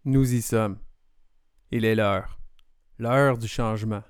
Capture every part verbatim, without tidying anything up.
Nous y sommes. Il est l'heure. L'heure du changement.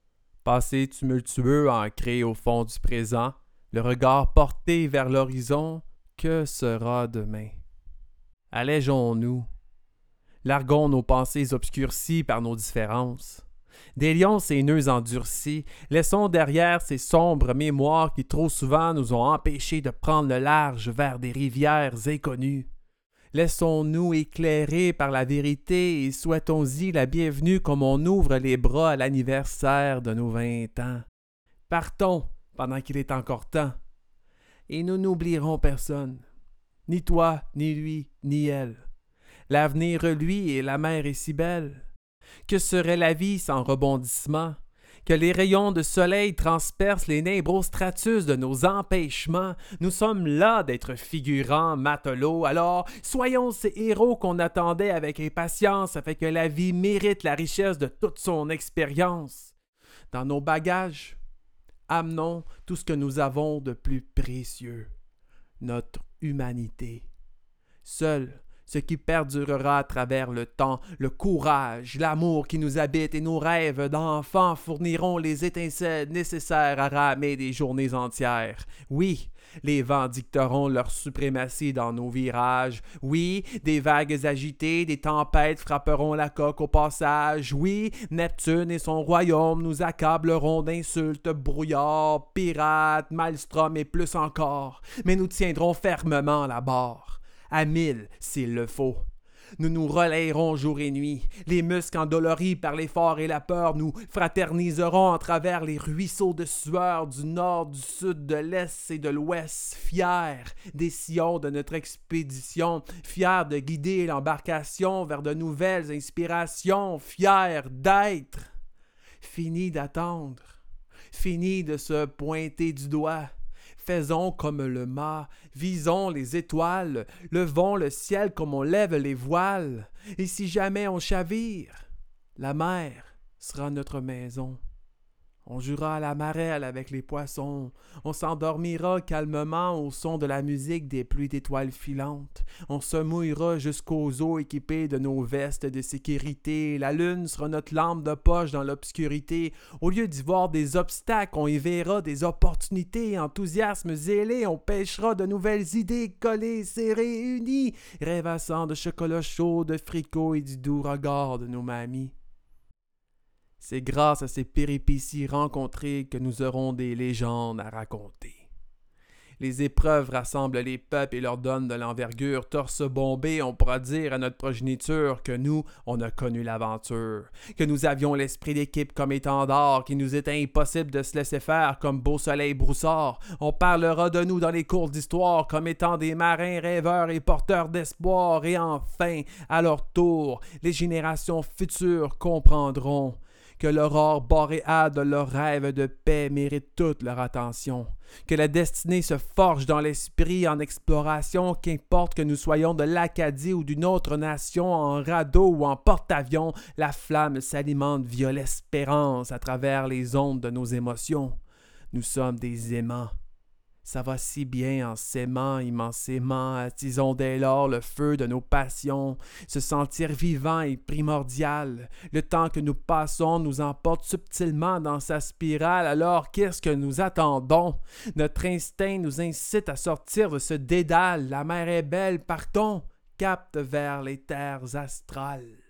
Passé tumultueux ancré au fond du présent, le regard porté vers l'horizon, que sera demain? Allégeons-nous. Larguons nos pensées obscurcies par nos différences. Délions ces nœuds endurcis, laissons derrière ces sombres mémoires qui trop souvent nous ont empêchés de prendre le large vers des rivières inconnues. Laissons-nous éclairer par la vérité et souhaitons-y la bienvenue comme on ouvre les bras à l'anniversaire de nos vingt ans. Partons pendant qu'il est encore temps, et nous n'oublierons personne, ni toi, ni lui, ni elle. L'avenir, lui, et la mer est si belle. Que serait la vie sans rebondissement? Que les rayons de soleil transpercent les nimbostratus de nos empêchements. Nous sommes là d'être figurants, matelots, alors soyons ces héros qu'on attendait avec impatience afin que la vie mérite la richesse de toute son expérience. Dans nos bagages, amenons tout ce que nous avons de plus précieux, notre humanité. Seul ce qui perdurera à travers le temps, le courage, l'amour qui nous habite et nos rêves d'enfants fourniront les étincelles nécessaires à ramer des journées entières. Oui, les vents dicteront leur suprématie dans nos virages. Oui, des vagues agitées, des tempêtes frapperont la coque au passage. Oui, Neptune et son royaume nous accableront d'insultes, brouillards, pirates, maelstrom et plus encore. Mais nous tiendrons fermement la barre. À mille, s'il le faut. Nous nous relayerons jour et nuit, les muscles endoloris par l'effort et la peur, nous fraterniserons à travers les ruisseaux de sueur du nord, du sud, de l'est et de l'ouest, fiers des sillons de notre expédition, fiers de guider l'embarcation vers de nouvelles inspirations, fiers d'être. Fini d'attendre, fini de se pointer du doigt. Faisons comme le mât, visons les étoiles, levons le ciel comme on lève les voiles. Et si jamais on chavire, la mer sera notre maison. On jouera à la marelle avec les poissons. On s'endormira calmement au son de la musique des pluies d'étoiles filantes. On se mouillera jusqu'aux os équipés de nos vestes de sécurité. La lune sera notre lampe de poche dans l'obscurité. Au lieu d'y voir des obstacles, on y verra des opportunités. Enthousiasme zélé, on pêchera de nouvelles idées collées, serrées, unies, rêvassant de chocolat chaud, de fricot et du doux regard de nos mamies. C'est grâce à ces péripéties rencontrées que nous aurons des légendes à raconter. Les épreuves rassemblent les peuples et leur donnent de l'envergure. Torse bombé, on pourra dire à notre progéniture que nous, on a connu l'aventure, que nous avions l'esprit d'équipe comme étendard, qu'il nous était impossible de se laisser faire comme beau soleil broussard. On parlera de nous dans les cours d'histoire comme étant des marins rêveurs et porteurs d'espoir. Et enfin, à leur tour, les générations futures comprendront que l'aurore boréale de leurs rêves de paix mérite toute leur attention, que la destinée se forge dans l'esprit en exploration, qu'importe que nous soyons de l'Acadie ou d'une autre nation, en radeau ou en porte-avions, la flamme s'alimente via l'espérance à travers les ondes de nos émotions. Nous sommes des aimants. Ça va si bien en s'aimant immensément, attisons dès lors le feu de nos passions. Se sentir vivant est primordial. Le temps que nous passons nous emporte subtilement dans sa spirale, alors qu'est-ce que nous attendons? Notre instinct nous incite à sortir de ce dédale. La mer est belle, partons, capte vers les terres astrales.